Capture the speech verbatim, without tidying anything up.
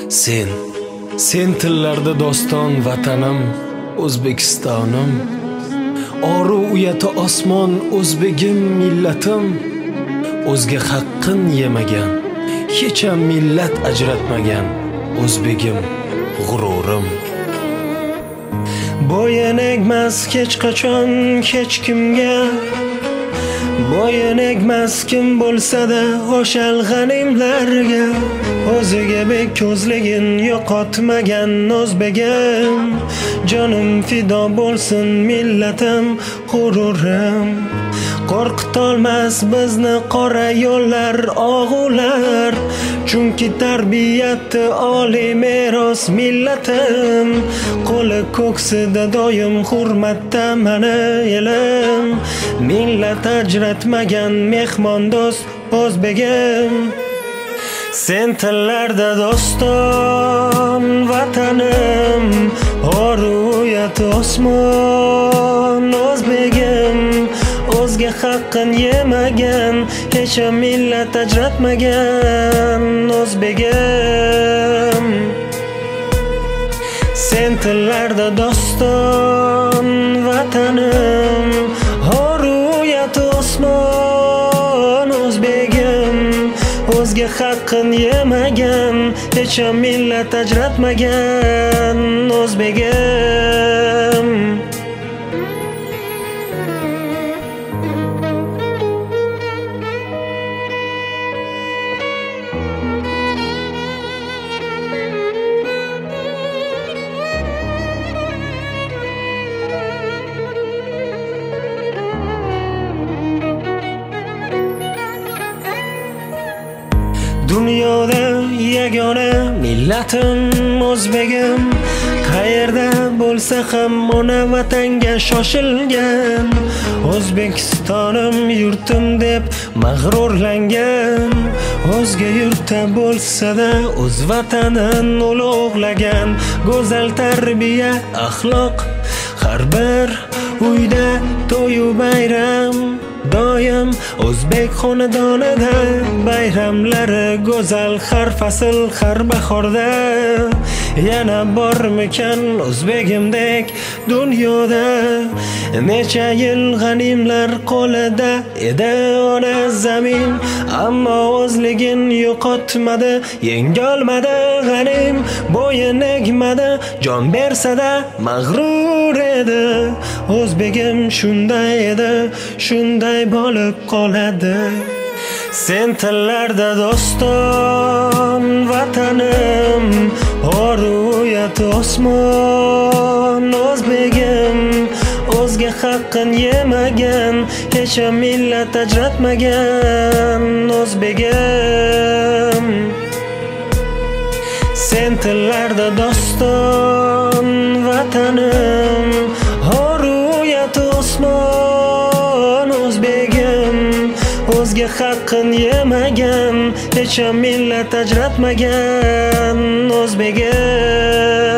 Sen, sen tillarda doston vatanim, O'zbekistonim. Oru uyati osmon, o'zbegim millatim. O'zga haqqin yemagan, hecham millat ajratmagan, o'zbegim g'ururim. Bo'yin egmas hech qachon hech kimga, bo'yin egmas kim bo'lsa-da o'shal g'animlarga. O'ziga bek ko'zligin yo'qotmagan o'zbegim, jonim fido bo'lsin millatim, g'ururim. Qo'rqitolmas bizni qora yo'llar, og'ular, chunki tarbiyati oliy meros millatim. Qo'li ko'ksida doim hurmatda mani elim, millat ajratmagan mehmondo'st o'zbegim. Sen tillarda doston vatanim, oru uyati osmon, o'zbegim. O'zga haqqin yemagan, hecham millat ajratmagan, o'zbegim. Sen tillarda doston vatanim, oru uyati osmon, o'zbegim. O'zga haqqin yemagan, hecham millat ajratmagan, o'zbegim. Dunyoda yagona millatim o'zbegim. Qayerda bo'lsa ham ona vatanga shoshilgan, O'zbekistonim yurtim deb mag'rurlangan. O'zga yurtda bo'lsa-da o'z vatanin ulug'lagan, go'zal tarbiya axloq har bir uyda to'yu bayram. Doim o'zbek xonadonida bayramlari go'zal, har fasl har bahorda. Yana bormikan o'zbegimdek dunyoda, necha yil g'animlar qo'lida edi ona zamin, ammo o'zligin yo'qotmadi, yengolmadi g'anim. Bo'yin egmadi, jon bersa-da mag'rur edi. O'zbegim shunday edi, shunday bo'lib qoladi. Sen tillarda doston vatanim, oru uyati osmon, o'zbegim. O'zga haqqin yemagan, hecham millat ajratmagan, o'zbegim. Sen tillarda doston vatanim, oru uyati osmon, o'zbegim. O'zga haqqin yemagan, hecham millat ajratmagan, o'zbegim.